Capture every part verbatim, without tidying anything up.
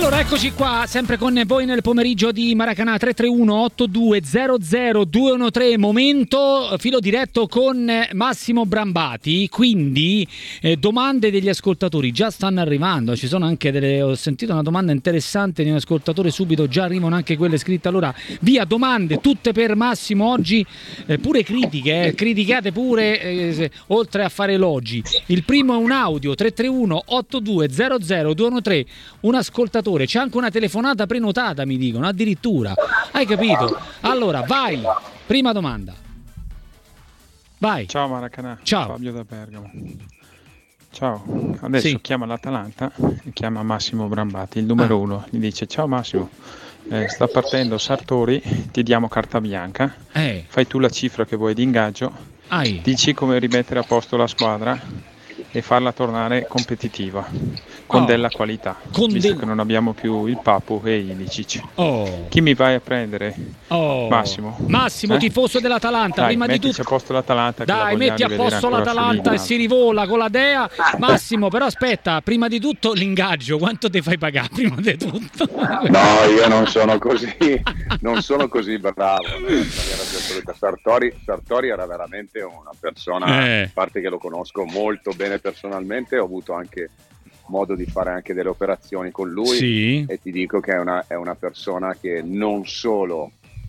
Allora eccoci qua, sempre con voi nel pomeriggio di Maracanà. Tre tre uno otto due zero zero due uno tre, momento filo diretto con Massimo Brambati. Quindi eh, domande degli ascoltatori già stanno arrivando, ci sono anche delle, ho sentito una domanda interessante di un ascoltatore, subito già arrivano anche quelle scritte. Allora via, domande tutte per Massimo oggi, eh, pure critiche, eh, criticate pure, eh, se, oltre a fare elogi. Il primo è un audio, tre tre uno otto due zero zero due uno tre, un ascoltatore. C'è anche una telefonata prenotata, mi dicono, addirittura. Hai capito? Allora, vai. Prima domanda. Vai. Ciao Maracanà. Ciao. Fabio da Bergamo. Ciao. Adesso sì. chiama l'Atalanta, chiama Massimo Brambati, il numero ah. uno. Gli dice: ciao Massimo, eh, sta partendo Sartori, ti diamo carta bianca. Eh. Fai tu la cifra che vuoi di ingaggio. Ai. Dici come rimettere a posto la squadra e farla tornare competitiva con oh. della qualità, con visto del... che non abbiamo più il Papu e Ilicic. Oh. Chi mi vai a prendere? Oh. Massimo. Massimo, eh? tifoso dell'Atalanta. Dai, prima di tutto a posto l'Atalanta. Dai, metti a posto l'Atalanta e si rivola con la Dea. Massimo, però aspetta, prima di tutto l'ingaggio, quanto ti fai pagare prima di tutto? No, io non sono così, non sono così bravo. Sartori, Sartori era veramente una persona, eh. a parte che lo conosco molto bene personalmente, ho avuto anche modo di fare anche delle operazioni con lui, sì. E ti dico che è una, è una persona che non solo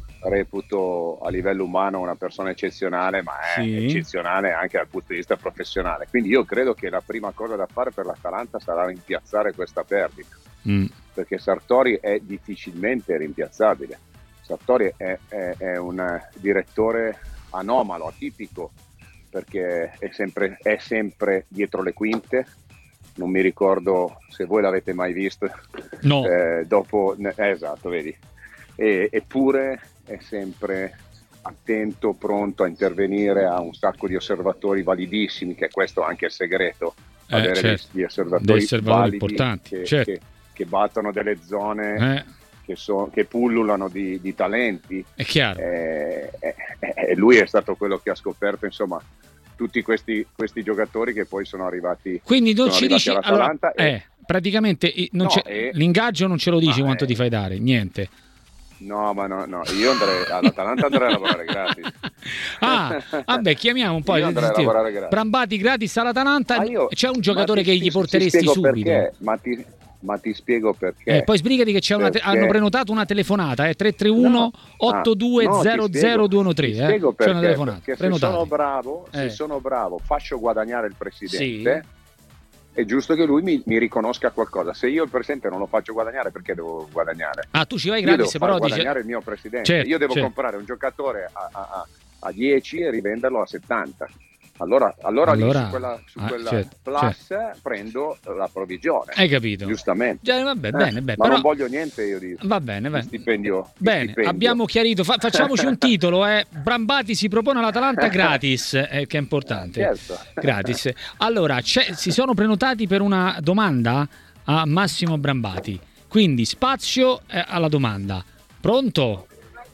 reputo a livello umano una persona eccezionale, ma è sì. eccezionale anche dal punto di vista professionale. Quindi io credo che la prima cosa da fare per l'Atalanta sarà rimpiazzare questa perdita, mm. perché Sartori è difficilmente rimpiazzabile. Sartori è, è, è un direttore anomalo, atipico, perché è sempre, è sempre dietro le quinte. Non mi ricordo se voi l'avete mai visto. No. Eh, dopo, eh, esatto, vedi. E, eppure è sempre attento, pronto a intervenire, ha un sacco di osservatori validissimi, che è questo anche il segreto, eh, avere certo. gli osservatori, osservatori validi importanti, che, certo. che, che battono delle zone... Eh. Che, so, che pullulano di, di talenti. È chiaro. E eh, eh, eh, lui è stato quello che ha scoperto, insomma, tutti questi, questi giocatori che poi sono arrivati. Quindi non ci dici allora, e... eh, praticamente non no, c'è, e... l'ingaggio non ce lo dici quanto eh... ti fai dare, niente. No, ma no, no, io andrei all'Atalanta, andrei a lavorare gratis. Ah, vabbè, chiamiamo un po'. Io andrei a lavorare gratis. Brambati gratis all'Atalanta. Io... C'è un giocatore ti, che gli porteresti ti subito. Perché, ma ti Ma ti spiego perché. Eh, poi sbrigati che c'è una te- hanno prenotato una telefonata, eh, tre tre uno otto due zero zero due uno tre. Ti spiego eh. perché, c'è una telefonata. Perché se sono bravo, eh. se sono bravo, faccio guadagnare il presidente. Sì. È giusto che lui mi, mi riconosca qualcosa. Se io il presidente non lo faccio guadagnare, perché devo guadagnare? Ah, tu ci vai gratis, io devo però far dice... guadagnare il mio presidente. Certo, io devo certo. comprare un giocatore a, a, a dieci e rivenderlo a settanta. Allora, allora, allora lì su quella, su ah, quella certo, plus certo. prendo la provvigione. Hai capito? Giustamente. Già, vabbè, eh, bene, bene. Ma però... non voglio niente io di, Va bene, bene. di stipendio. Bene, di stipendio. Abbiamo chiarito. Fa- facciamoci un titolo, eh. Brambati si propone all'Atalanta gratis, eh, che è importante. Certo. Gratis. Allora, si sono prenotati per una domanda a Massimo Brambati. Quindi spazio eh, alla domanda. Pronto?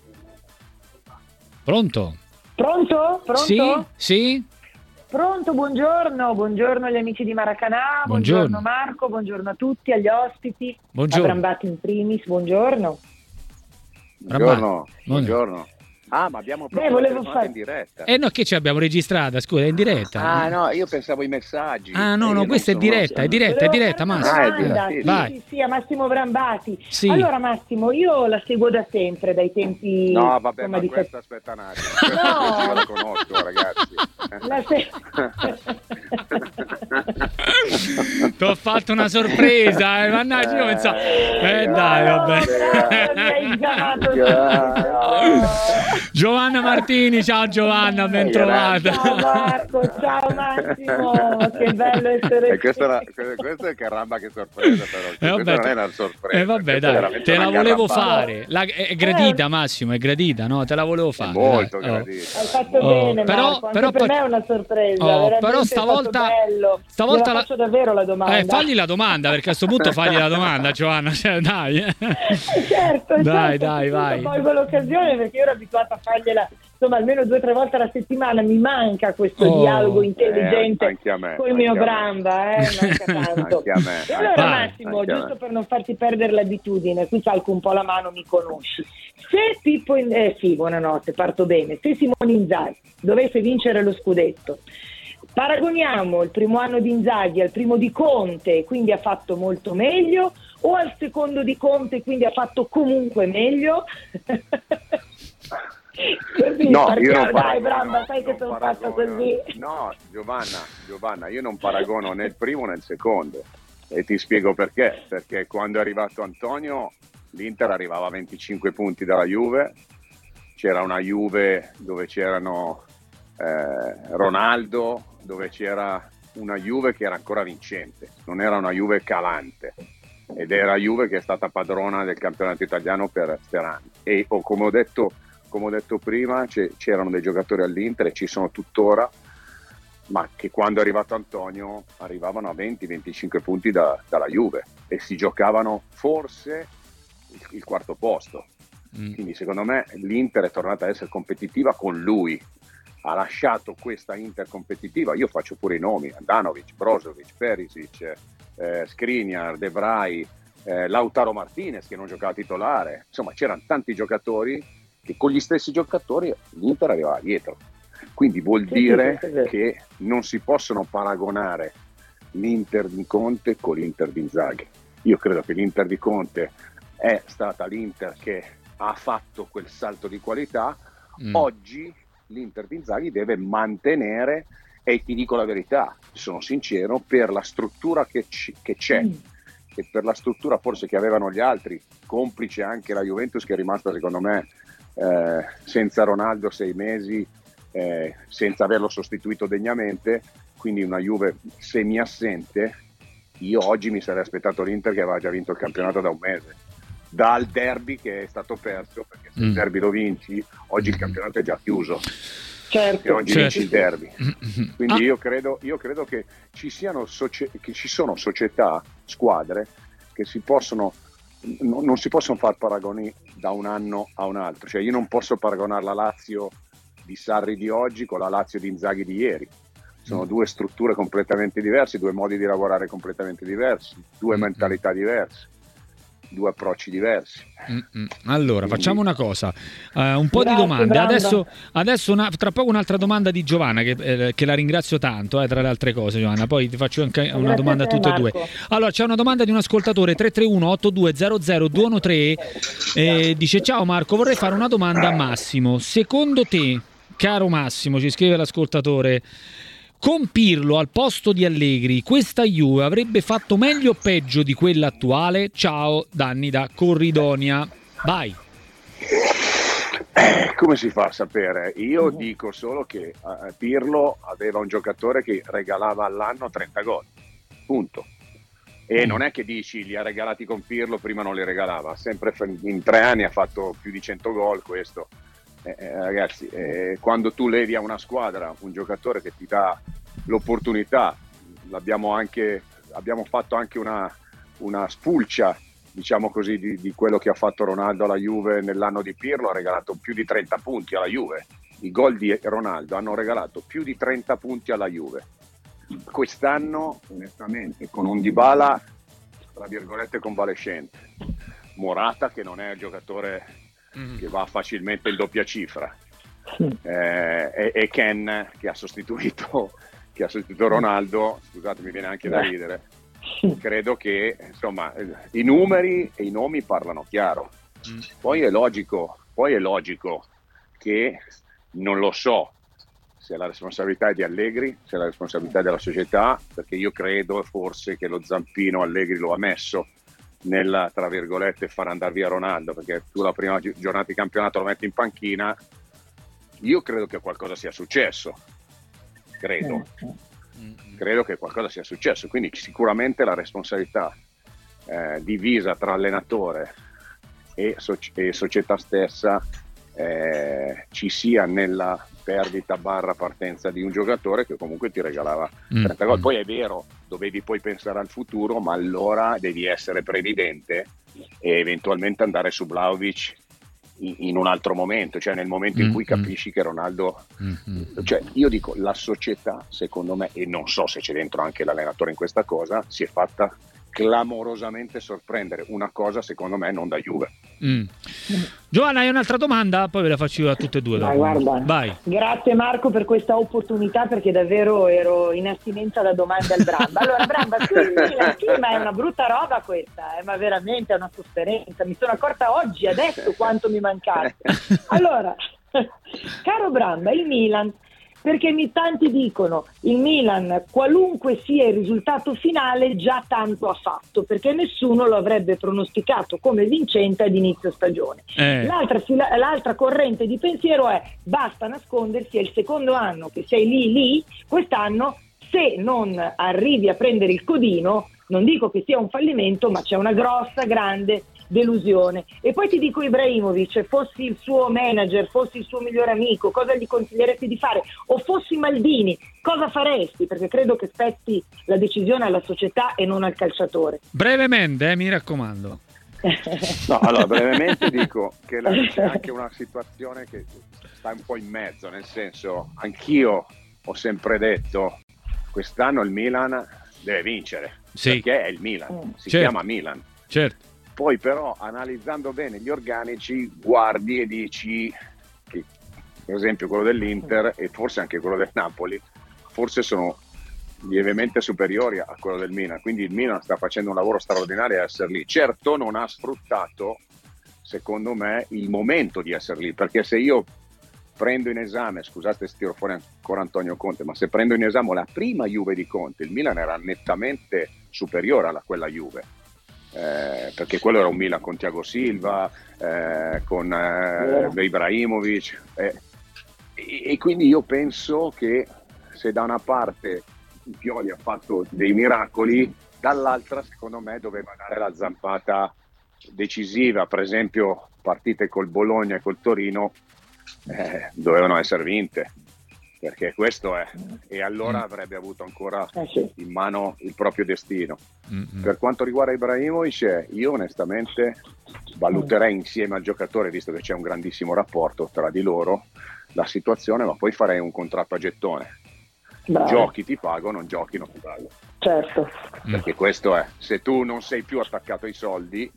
Pronto? Pronto? Pronto? Sì? Sì? Pronto, buongiorno, buongiorno agli amici di Maracanà, buongiorno. buongiorno Marco, buongiorno a tutti, agli ospiti, buongiorno. a Brambati in primis, buongiorno. Buongiorno, buongiorno. Ah, ma abbiamo proprio Beh, volevo fare in diretta. Eh no, che ci abbiamo registrata, scusa, è in diretta. Ah no, io pensavo ai messaggi. Ah no, no, questa è diretta, è diretta, è diretta, Massimo. Ah, è sì, vai. Sì, sì, a Massimo Brambati. Sì. Allora Massimo, io la seguo da sempre, dai tempi... No, vabbè, ma di questa aspetta un attimo. Questa no. La conosco, ragazzi. La se... Ti ho fatto una sorpresa, eh, mannaggia, io pensavo... Eh no, dai, vabbè. Giovanna Martini, ciao Giovanna, ben trovata. Ciao Marco, ciao Massimo, che bello essere e questa, era, questa è caramba che sorpresa però, eh, vabbè, questa non è una sorpresa. Eh vabbè dai, te la volevo fare, la, è gradita Massimo, è gradita, no? Te la volevo fare. È molto dai. gradita. Hai fatto oh, bene però, Marco, anche però, per me è una sorpresa, oh, però stavolta, bello. stavolta la faccio davvero la domanda. Eh, fagli la domanda, perché a questo punto fagli la domanda, Giovanna, cioè, dai. certo, dai, certo, dai, vai. Colgo l'occasione perché io ero abituata provata a fargliela insomma almeno due o tre volte alla settimana. Mi manca questo oh, dialogo intelligente eh, con il mio Bramba, eh, manca tanto. Anche a me, e allora vai, Massimo, giusto per non farti perdere l'abitudine, qui calco un po' la mano, mi conosci. Se Pippo, eh sì, buonanotte, parto bene. Se Simone Inzaghi dovesse vincere lo scudetto, paragoniamo il primo anno di Inzaghi al primo di Conte, quindi ha fatto molto meglio, o al secondo di Conte, quindi ha fatto comunque meglio? Così, no, perché, io non dai, paragono, Bramba, sai che sono fatto così. No, Giovanna, Giovanna, io non paragono né il primo né il secondo, e ti spiego perché. Perché quando è arrivato Antonio, l'Inter arrivava a venticinque punti dalla Juve, c'era una Juve dove c'erano eh, Ronaldo, dove c'era una Juve che era ancora vincente, non era una Juve calante, ed era Juve che è stata padrona del campionato italiano per, per anni. E oh, come ho detto come ho detto prima, c'erano dei giocatori all'Inter e ci sono tuttora, ma che quando è arrivato Antonio arrivavano a venti venticinque punti da, dalla Juve e si giocavano forse il, il quarto posto. Mm. Quindi secondo me l'Inter è tornata ad essere competitiva con lui, ha lasciato questa Inter competitiva. Io faccio pure i nomi: Andanovic, Brozovic, Perisic, eh, Skriniar, De Vrij, eh, Lautaro Martinez che non giocava titolare, insomma c'erano tanti giocatori che con gli stessi giocatori l'Inter arrivava dietro. Quindi vuol dire che non si possono paragonare l'Inter di Conte con l'Inter di Inzaghi. Io credo che l'Inter di Conte è stata l'Inter che ha fatto quel salto di qualità. Mm. Oggi l'Inter di Inzaghi deve mantenere, e ti dico la verità, sono sincero, per la struttura che, c- che c'è mm. e per la struttura forse che avevano gli altri, complice anche la Juventus che è rimasta secondo me eh, senza Ronaldo sei mesi, eh, senza averlo sostituito degnamente, quindi una Juve semi-assente. Io oggi mi sarei aspettato l'Inter che aveva già vinto il campionato da un mese, dal derby che è stato perso, perché se mm. il derby lo vinci, oggi il campionato è già chiuso. Certo, e oggi certo. vinci il derby. Quindi ah. io credo io credo che ci siano socie- che ci sono società, squadre che si possono no, non si possono fare paragoni da un anno a un altro. Cioè io non posso paragonare la Lazio di Sarri di oggi con la Lazio di Inzaghi di ieri. Sono mm. due strutture completamente diverse, due modi di lavorare completamente diversi, due mm. mentalità diverse, due approcci diversi. Mm-mm. Allora, Quindi... facciamo una cosa, uh, un po' Grazie, di domande. Branda. Adesso, adesso una, tra poco un'altra domanda di Giovanna, che, eh, che la ringrazio tanto, eh, tra le altre cose, Giovanna. Poi ti faccio anche una Grazie domanda a tutte e due. Allora, c'è una domanda di un ascoltatore, tre tre uno otto due zero zero due uno tre, eh, dice: ciao Marco, vorrei fare una domanda a Massimo. Secondo te, caro Massimo, ci scrive l'ascoltatore, con Pirlo al posto di Allegri, questa Juve avrebbe fatto meglio o peggio di quella attuale? Ciao, Danni da Corridonia. Vai. Eh, come si fa a sapere? Io uh-huh. dico solo che uh, Pirlo aveva un giocatore che regalava all'anno trenta gol, punto. E uh-huh. non è che dici li ha regalati con Pirlo, prima non li regalava, sempre in tre anni ha fatto più di cento gol questo. Eh, eh, ragazzi, eh, quando tu levi a una squadra un giocatore che ti dà l'opportunità, l'abbiamo anche abbiamo fatto anche una, una spulcia, diciamo così, di, di quello che ha fatto Ronaldo alla Juve nell'anno di Pirlo. Ha regalato più di trenta punti alla Juve. I gol di Ronaldo hanno regalato più di trenta punti alla Juve. Quest'anno, onestamente, con un Dybala tra virgolette convalescente, Morata che non è il giocatore che va facilmente in doppia cifra, eh, e, e Ken che ha sostituito che ha sostituito Ronaldo, scusate mi viene anche da ridere. Credo che insomma i numeri e i nomi parlano chiaro. Poi è logico poi è logico che non lo so se la responsabilità è di Allegri, se la responsabilità è della società, perché io credo forse che lo zampino Allegri lo ha messo nella, tra virgolette, far andare via Ronaldo, perché tu la prima giornata di campionato lo metti in panchina. Io credo che qualcosa sia successo, credo credo che qualcosa sia successo, quindi sicuramente la responsabilità eh, divisa tra allenatore e, soci- e società stessa eh, ci sia nella perdita barra partenza di un giocatore che comunque ti regalava trenta gol. Poi è vero, dovevi poi pensare al futuro, ma allora devi essere previdente e eventualmente andare su Vlahovic in un altro momento, cioè nel momento in cui capisci che Ronaldo, cioè io dico, la società secondo me, e non so se c'è dentro anche l'allenatore in questa cosa, si è fatta clamorosamente sorprendere, una cosa secondo me non da Juve. mm. Giovanna, hai un'altra domanda? Poi ve la faccio io a tutte e due. Vai, guarda. Vai. Grazie Marco per questa opportunità, perché davvero ero in astinenza da domande al Bramba. Allora Bramba, tu il Milan, sì, ma è una brutta roba questa, eh, ma veramente è una sofferenza, mi sono accorta oggi, adesso, quanto mi mancava. Allora, caro Bramba, il Milan, perché mi, tanti dicono il Milan, qualunque sia il risultato finale, già tanto ha fatto, perché nessuno lo avrebbe pronosticato come vincente ad inizio stagione. Eh. L'altra, l'altra corrente di pensiero è: basta nascondersi, è il secondo anno che sei lì lì, quest'anno se non arrivi a prendere il codino, non dico che sia un fallimento, ma c'è una grossa, grande delusione. E poi ti dico, Ibrahimovic, fossi il suo manager, fossi il suo migliore amico, cosa gli consiglieresti di fare? O fossi Maldini, cosa faresti? Perché credo che spetti la decisione alla società e non al calciatore. Brevemente, eh, mi raccomando. No, allora brevemente dico che la, c'è anche una situazione che sta un po' in mezzo, nel senso, anch'io ho sempre detto quest'anno il Milan deve vincere, sì, perché è il Milan, si certo. chiama Milan. Certo. Poi però, analizzando bene gli organici, guardi e dici che, per esempio, quello dell'Inter e forse anche quello del Napoli forse sono lievemente superiori a quello del Milan, quindi il Milan sta facendo un lavoro straordinario a essere lì. Certo non ha sfruttato, secondo me, il momento di essere lì, perché se io prendo in esame, scusate se tiro fuori ancora Antonio Conte, ma se prendo in esame la prima Juve di Conte, il Milan era nettamente superiore a quella Juve. Eh, perché quello era un Milan con Thiago Silva, eh, con eh, Ibrahimovic, eh, e, e quindi io penso che se da una parte Pioli ha fatto dei miracoli, dall'altra secondo me doveva dare la zampata decisiva. Per esempio partite col Bologna e col Torino eh, dovevano essere vinte, perché questo è, e allora avrebbe avuto ancora in mano il proprio destino. Mm-hmm. Per quanto riguarda Ibrahimovic, io onestamente valuterei insieme al giocatore, visto che c'è un grandissimo rapporto tra di loro, la situazione, ma poi farei un contratto a gettone. Bravo. Giochi ti pago, non giochi non ti pago. Certo. Perché questo è, se tu non sei più attaccato ai soldi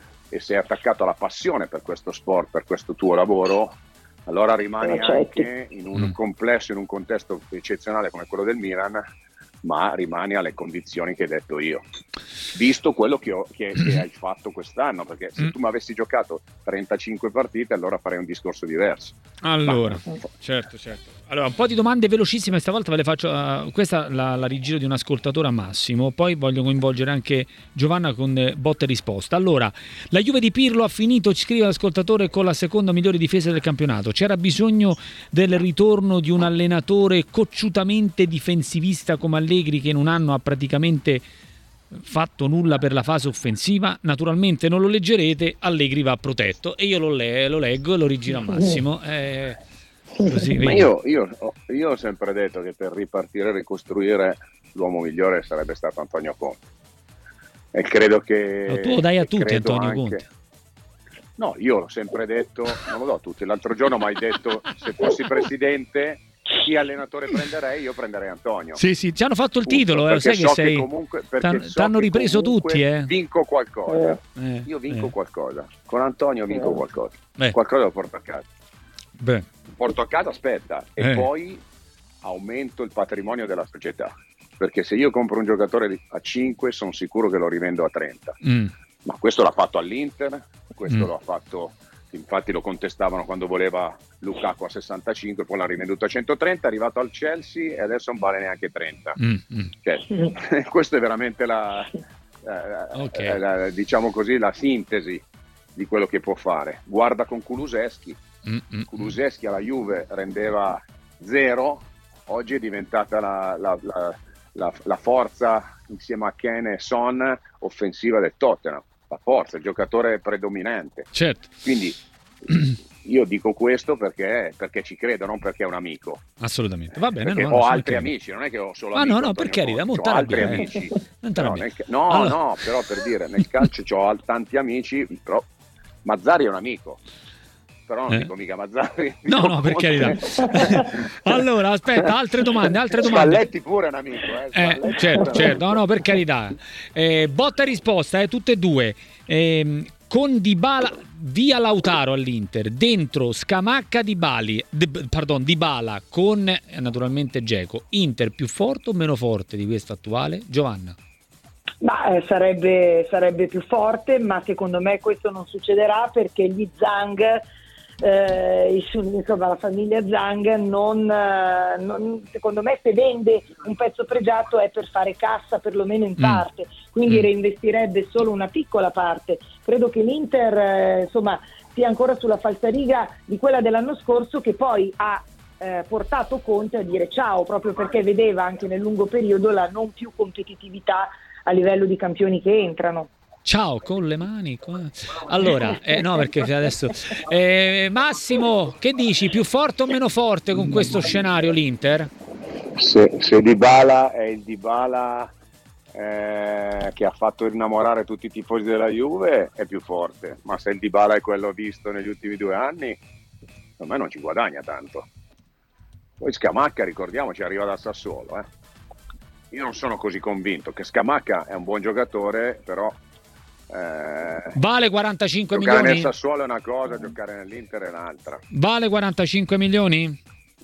e sei attaccato alla passione per questo sport, per questo tuo lavoro, allora rimani anche in un complesso, in un contesto eccezionale come quello del Milan, ma rimani alle condizioni che hai detto io, visto quello che, ho, che, che hai fatto quest'anno, perché se tu mi avessi giocato trentacinque partite allora farei un discorso diverso. Allora, ma... certo, certo. Allora, un po' di domande velocissime, stavolta ve le faccio, uh, questa la, la rigiro di un ascoltatore a Massimo, poi voglio coinvolgere anche Giovanna con eh, botte e risposta. Allora, la Juve di Pirlo ha finito, ci scrive l'ascoltatore, con la seconda migliore difesa del campionato. C'era bisogno del ritorno di un allenatore cocciutamente difensivista come Allegri, che in un anno ha praticamente fatto nulla per la fase offensiva. Naturalmente non lo leggerete, Allegri va protetto, e io lo, le- lo leggo e lo rigiro a Massimo. Eh, così, Ma io, io, io ho sempre detto che per ripartire e ricostruire l'uomo migliore sarebbe stato Antonio Conte, e credo che no, tu lo dai a tutti Antonio anche... Conte. No, io l'ho sempre detto, non lo do a tutti. L'altro giorno mi hai detto, se fossi presidente, chi allenatore prenderei? Io prenderei Antonio. Sì, sì, ci hanno fatto il titolo, eh, sai che so sei. Che comunque, t'hanno so ripreso tutti, eh. Vinco qualcosa. Eh, io vinco eh. qualcosa. Con Antonio vinco Eh. qualcosa. Beh. Qualcosa lo porto a casa. Beh. Porto a casa, aspetta, e Eh. poi aumento il patrimonio della società. Perché se io compro un giocatore a cinque, sono sicuro che lo rivendo a trenta. Mm. Ma questo l'ha fatto all'Inter, questo Mm. lo ha fatto, infatti lo contestavano quando voleva Lukaku a sessantacinque, poi l'ha rivenduto a centotrenta, è arrivato al Chelsea e adesso non vale neanche trenta. Mm. Mm. Cioè, questa è veramente la, eh, Okay. la, diciamo così, la sintesi di quello che può fare. Guarda con Kulusevski, Mm. Mm. Kulusevski alla Juve rendeva zero, oggi è diventata la, la, la, la, la forza insieme a Kane e Son offensiva del Tottenham, la forza, il giocatore predominante. Certo. Quindi io dico questo perché, perché ci credo, non perché è un amico. Assolutamente. Va bene, Perché no, ho no, altri credo. amici, non è che ho solo Ah, amici. no, no, Antonio per carità, Conte, mo ho altri t'arrabbia, eh. amici. Non No, t'arrabbia. nel ca- no, Allora- no, però per dire, nel calcio ho tanti amici, però Mazzari è un amico. però non eh. dico mica Mazzarri. No, no, per carità. Allora, aspetta, altre domande, altre domande. Spalletti pure è un amico, eh. Eh, certo, certo, no, no, per carità. Eh, botta e risposta, eh, tutte e due. Eh, con Dybala via Lautaro all'Inter, dentro Scamacca di Bali, d- pardon, Dybala con eh, naturalmente Dzeko. Inter più forte o meno forte di questa attuale? Giovanna. Ma eh, sarebbe, sarebbe più forte, ma secondo me questo non succederà perché gli Zhang, eh, insomma la famiglia Zhang non, eh, non, secondo me se vende un pezzo pregiato è per fare cassa perlomeno in parte, mm. quindi mm. reinvestirebbe solo una piccola parte. Credo che l'Inter eh, insomma sia ancora sulla falsariga di quella dell'anno scorso, che poi ha eh, portato Conte a dire ciao, proprio perché vedeva anche nel lungo periodo la non più competitività a livello di campioni che entrano. Ciao con le mani. Allora, eh, no, perché adesso eh, Massimo, che dici? Più forte o meno forte con questo scenario l'Inter? Se, se Dybala è il Dybala eh, che ha fatto innamorare tutti i tifosi della Juve, è più forte, ma se il Dybala è quello visto negli ultimi due anni, secondo me non ci guadagna tanto. Poi Scamacca, ricordiamoci, arriva dal Sassuolo, eh. Io non sono così convinto, che Scamacca è un buon giocatore, però eh, vale quarantacinque giocare milioni? Nel Sassuolo è una cosa, giocare nell'Inter è un'altra. Vale quarantacinque milioni?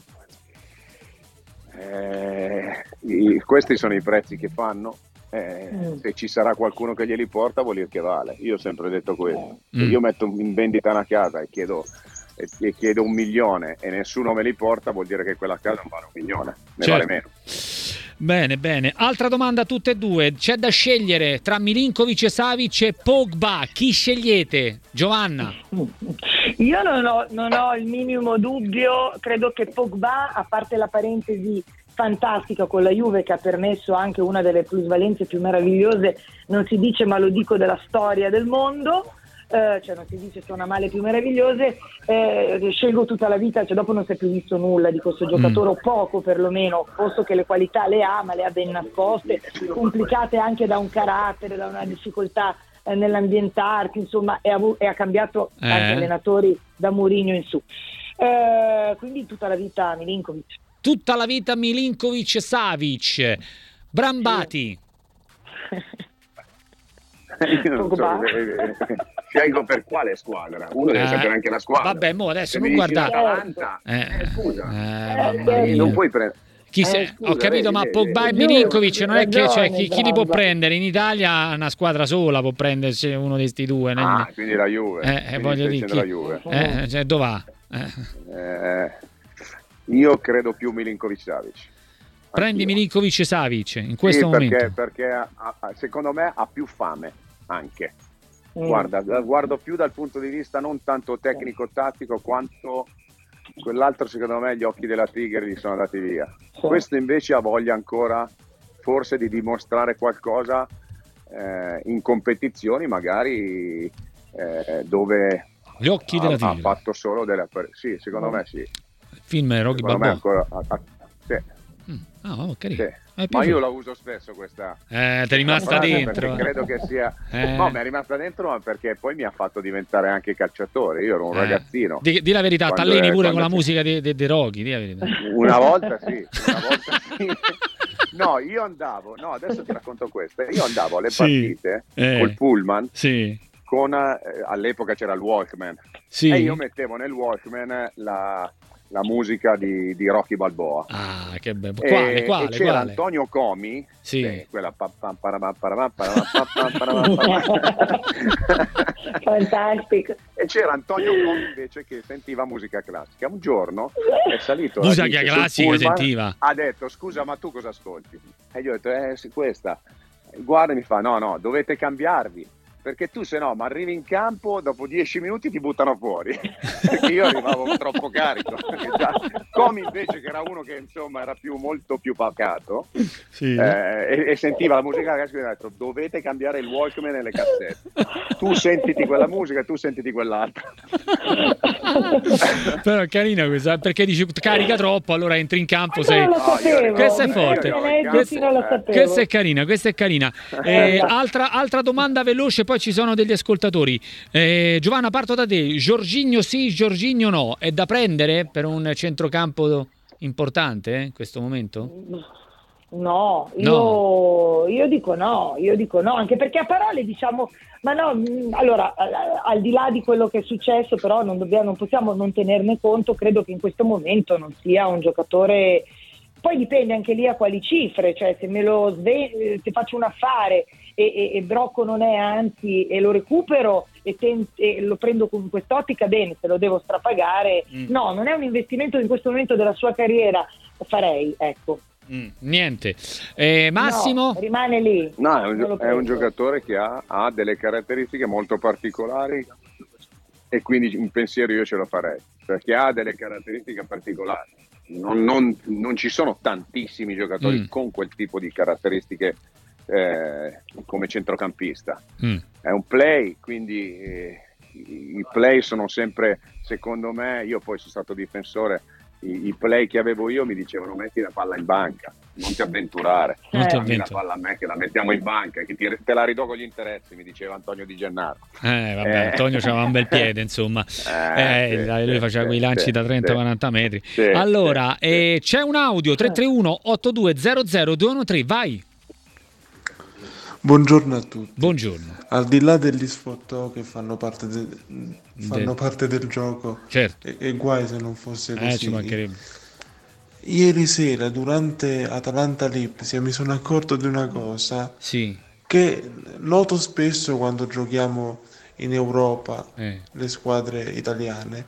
Eh, i, questi sono i prezzi che fanno. Eh, mm. Se ci sarà qualcuno che glieli porta, vuol dire che vale. Io ho sempre detto questo. Mm. Se io metto in vendita una casa e chiedo, e, e chiedo un milione e nessuno me li porta, vuol dire che quella casa non vale un milione, ne certo. vale meno. Bene, bene. Altra domanda a tutte e due. C'è da scegliere tra Milinkovic, Savic e Pogba. Chi scegliete? Giovanna? Io non ho, non ho il minimo dubbio. Credo che Pogba, a parte la parentesi fantastica con la Juve che ha permesso anche una delle plusvalenze più meravigliose, non si dice ma lo dico, della storia del mondo, eh, cioè non si dice suona male, più meravigliose, eh, scelgo tutta la vita, cioè dopo non si è più visto nulla di questo giocatore, mm. o poco perlomeno, posto che le qualità le ha, ma le ha ben nascoste, complicate anche da un carattere, da una difficoltà eh, nell'ambientarsi, insomma, e ha, e ha cambiato eh. anche allenatori da Mourinho in su, eh, quindi tutta la vita Milinkovic. Tutta la vita Milinkovic, Savic. Brambati. Io non so, scelgo per quale squadra. Uno deve eh, sapere anche la squadra. Vabbè, mo adesso non guardate. Eh, eh, scusa, eh, eh, non puoi prendere. Chi se... eh, scusa, ho capito, vedi, ma Pogba e Milinkovic non è che, cioè, chi, chi li può prendere? In Italia una squadra sola può prendersi uno di questi due. Ah, ne... quindi la Juve. Eh, voglio dire, chi... la Juve. Eh, cioè, dove va? Eh. Eh. Io credo più Milinkovic-Savic. Prendi Milinkovic-Savic in questo sì, momento. Perché, perché ha, ha, secondo me ha più fame anche. Mm. Guarda, guardo più dal punto di vista non tanto tecnico-tattico quanto quell'altro, secondo me gli occhi della tigre gli sono andati via. Sì. Questo invece ha voglia ancora forse di dimostrare qualcosa eh, in competizioni magari eh, dove gli occhi della ha, tigre ha fatto solo delle... Sì, secondo mm. me sì. Film Rocky Balboa. Ancora, a, a, sì. Mm. Ah, oh, carino. Sì. Ma io la uso spesso questa. Eh, ti è rimasta dentro. Credo che sia. Eh. No, mi è rimasta dentro, ma perché poi mi ha fatto diventare anche calciatore. Io ero un eh. ragazzino. Di, di la verità, t'alleni pure con la si... musica di, di, di Rocky. Di la verità. Una volta sì, una volta sì. No, io andavo. No, adesso ti racconto questo. Io andavo alle sì. partite eh. col pullman. Sì. Con eh, all'epoca c'era il Walkman. Sì. E io mettevo nel Walkman la. la musica di, di Rocky Balboa. Ah, che bello. Quale, e, quale, e c'era quale? Antonio Comi, sì. eh, quella fantastico. E c'era Antonio Comi invece che sentiva musica classica. Un giorno è salito musica classica Pullman, sentiva. Ha detto "Scusa, ma tu cosa ascolti?" E io ho detto "Eh, sì, questa". Guarda e mi fa "No, no, dovete cambiarvi. Perché tu se no, ma arrivi in campo, dopo dieci minuti ti buttano fuori". Perché io arrivavo troppo carico. Comi invece, che era uno che insomma era più molto più pacato, sì. eh, e, e sentiva la musica, ragazzi, mi ha detto "Dovete cambiare il Walkman e le cassette. Tu sentiti quella musica, tu sentiti quell'altra". Però è carina questa, perché dici carica troppo, allora entri in campo, sei no, questo è forte. Me ne Giussi non la sapevo. Questa è carina, questa è carina. Eh, altra, altra domanda veloce, poi ci sono degli ascoltatori. Eh, Giovanna, parto da te. Jorginho sì, Jorginho no. È da prendere per un centrocampo importante eh, in questo momento? No, io, no. io dico no, io dico no, anche perché a parole diciamo, ma no, allora al di là di quello che è successo, però non dobbiamo, non possiamo non tenerne conto, credo che in questo momento non sia un giocatore, poi dipende anche lì a quali cifre, cioè se me lo sve- se faccio un affare e, e, e Brocco non è, anzi, e lo recupero e, ten- e lo prendo con quest'ottica, bene, se lo devo strapagare, mm. no, non è un investimento in questo momento della sua carriera, farei, ecco. Mm, niente. Eh, Massimo? No, rimane lì. No, è un, è un giocatore che ha, ha delle caratteristiche molto particolari e quindi un pensiero io ce lo farei, perché ha delle caratteristiche particolari. Non, non, non ci sono tantissimi giocatori mm. con quel tipo di caratteristiche eh, come centrocampista. Mm. È un play, quindi eh, i, i play sono sempre, secondo me, io poi sono stato difensore, i play che avevo io mi dicevano metti la palla in banca, non ti avventurare, non ti avventura. La palla a me che la mettiamo in banca, che ti, te la ridò con gli interessi, mi diceva Antonio Di Gennaro. Eh, vabbè, eh. Antonio c'aveva un bel piede, insomma, eh, eh, sì, lui faceva sì, quei lanci sì, da trenta quaranta sì, metri. Sì, allora, sì, eh, c'è un audio tre tre uno otto due zero zero due uno tre, vai. Buongiorno a tutti. Buongiorno. Al di là degli sfottò che fanno parte, de, fanno de... parte del gioco, certo. e, e guai se non fosse così. Eh, ci mancherebbe. Ieri sera durante Atalanta-Lipsia mi sono accorto di una cosa, sì. che noto spesso quando giochiamo in Europa, eh. le squadre italiane.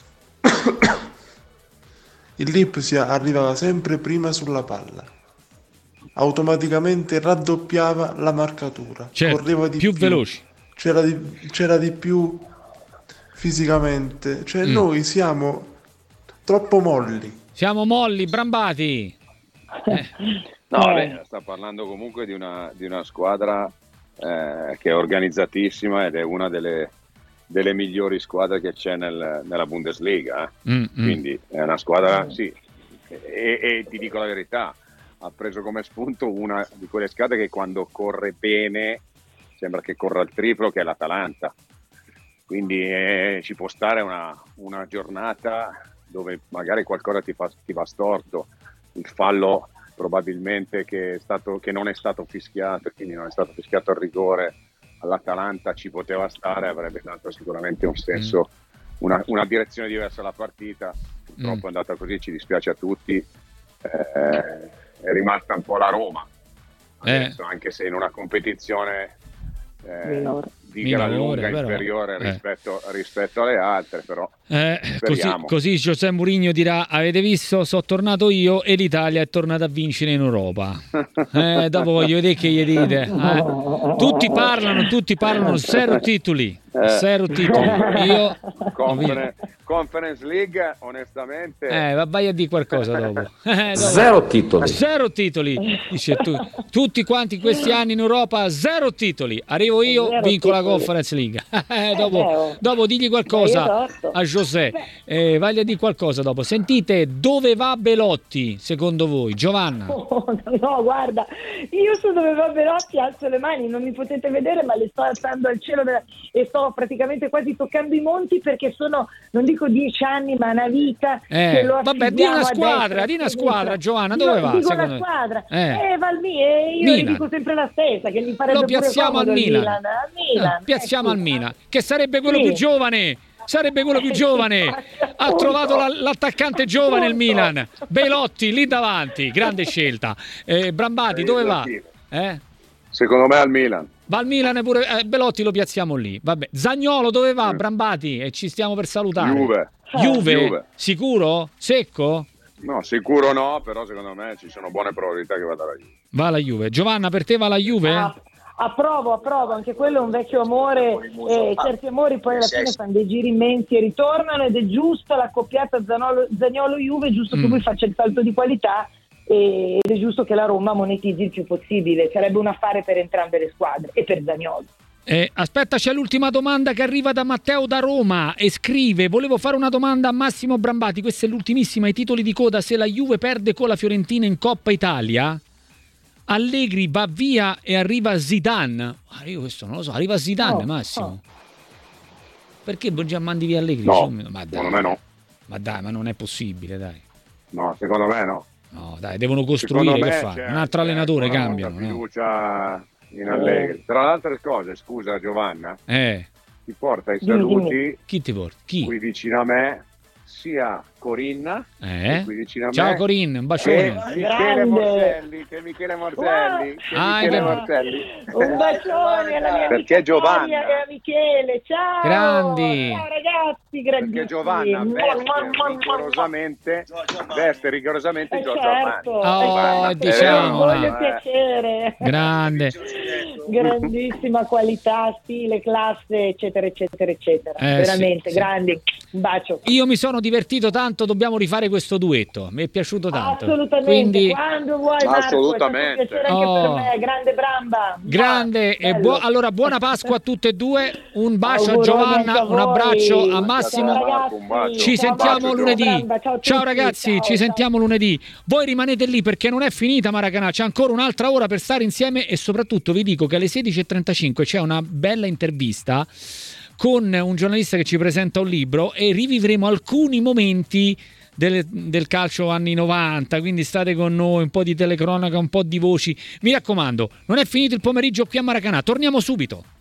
Il Lipsia arrivava sempre prima sulla palla, automaticamente raddoppiava la marcatura, certo, correva di più, più veloci, c'era di, c'era di più fisicamente, cioè mm. noi siamo troppo molli, siamo molli, Brambati. eh. No, lei sta parlando comunque di una, di una squadra eh, che è organizzatissima ed è una delle, delle migliori squadre che c'è nel, nella Bundesliga, eh. mm, quindi mm. è una squadra, sì, e, e ti dico la verità, ha preso come spunto una di quelle squadre che quando corre bene sembra che corra il triplo, che è l'Atalanta, quindi eh, ci può stare una, una giornata dove magari qualcosa ti, fa, ti va storto, il fallo probabilmente che, è stato, che non è stato fischiato, quindi non è stato fischiato il rigore all'Atalanta, ci poteva stare, avrebbe dato sicuramente un senso, una, una direzione diversa alla partita, purtroppo mm. è andata così, ci dispiace a tutti, eh, è rimasta un po' la Roma adesso, eh. anche se in una competizione eh, di gran lunga inferiore però, rispetto, eh. rispetto alle altre, però eh, così, così José Mourinho dirà: avete visto, sono tornato io e l'Italia è tornata a vincere in Europa. Eh, dopo voglio vedere che gli dite. Eh. Tutti parlano, tutti parlano zero titoli, eh. zero titoli. Io Conference, Conference League, onestamente. Eh, vai a dire qualcosa dopo. Eh, dopo. Zero titoli. Zero titoli. Dice tu, tutti quanti questi anni in Europa, zero titoli. Arrivo io, zero vinco titoli. La Conference League. Eh, dopo, dopo digli qualcosa a José. Eh, vai a dire qualcosa dopo. Sentite, dove va Belotti secondo voi, Giovanna? Oh, no, guarda, io su dove va Belotti alzo le mani, non mi potete vedere, ma le sto alzando al cielo della... e sto praticamente quasi toccando i monti, perché sono, non dico dieci anni, ma una vita. Eh, che lo vabbè, di una squadra, di una squadra, Giovanna, dove io va? Dico una squadra, eh. Eh, va al e io gli dico sempre la stessa, che gli farebbe lo piazziamo pure al Milan. Milan, al Milan. No, piazziamo eh, al Milan, che sarebbe quello sì. più giovane. Sarebbe quello più giovane, ha trovato la, l'attaccante giovane il Milan, Belotti lì davanti, grande scelta. eh, Brambati dove va? Eh? Secondo me al Milan. Va al Milan pure, eh, Belotti lo piazziamo lì. Vabbè. Zaniolo dove va? Brambati, e ci stiamo per salutare. Juve. Juve? Juve. Sicuro? Secco? No, sicuro no, però secondo me ci sono buone probabilità che vada alla Juve. Va alla Juve. Giovanna, per te va alla Juve? Ah. Approvo, approvo, anche quello è un vecchio amore, eh, certi amori poi alla fine fanno dei giri immensi e ritornano, ed è giusta la coppiata Zaniolo-Juve, è giusto che mm. lui faccia il salto di qualità, ed è giusto che la Roma monetizzi il più possibile, sarebbe un affare per entrambe le squadre e per Zaniolo. Eh, aspetta, c'è l'ultima domanda che arriva da Matteo da Roma e scrive: volevo fare una domanda a Massimo Brambati, questa è l'ultimissima, i titoli di coda, se la Juve perde con la Fiorentina in Coppa Italia, Allegri va via e arriva Zidane. Ah, io questo non lo so, arriva Zidane, Oh, Massimo. oh. Perché già mandi via Allegri? No, ma dai, secondo me no. Ma dai, ma non è possibile, dai. No, secondo me no. No, dai, devono costruire, Secondo che me fa? c'è- Un altro c'è allenatore ancora cambiano, molta no? fiducia in Allegri. Tra le altre cose, scusa Giovanna, Eh, ti porta i Dimmi, saluti chi ti porta? Chi? qui vicino a me, sia Corinna, Eh? qui vicino a Ciao me, Corinne, un che bacione. Michele Grande. Morselli, che Michele Morselli, che Ah, Michele che- Morselli. Un bacione alla mia Perché amica Giovanna- Maria e a Michele, ciao! Grandi. Ciao ragazzi, grandissimi! Perché Giovanna Mua, veste mua, mua, mua. rigorosamente, veste rigorosamente Eh, Giorgio certo, Armani. Oh, Giovanna, è diciamola. vero? voglio Eh. piacere. Grande. Grandissima qualità, stile, classe, eccetera, eccetera, eccetera. Eh, Veramente, sì, sì. grandi. Un bacio. Io mi sono divertito tanto, dobbiamo rifare questo duetto. Mi è piaciuto tanto. Assolutamente, Quindi quando vuoi Marco, Assolutamente. è stato un piacere anche Oh. per me, grande Bramba. grande e Bello. buo- allora buona Pasqua a tutte e due. Un bacio a Auguroni Giovanna, anche a un abbraccio voi. a Massimo. Ciao, Marco, un bacio. ragazzi. Ci Ciao, sentiamo Marco, lunedì. Bramba, ciao, a Ciao tutti. ragazzi, Ciao, ci ciao. sentiamo lunedì. Voi rimanete lì perché non è finita Maracanà, c'è ancora un'altra ora per stare insieme e soprattutto vi dico che alle sedici e trentacinque c'è una bella intervista con un giornalista che ci presenta un libro e rivivremo alcuni momenti del, del calcio anni novanta, quindi state con noi, un po' di telecronaca, un po' di voci. Mi raccomando, non è finito il pomeriggio qui a Maracanà, torniamo subito.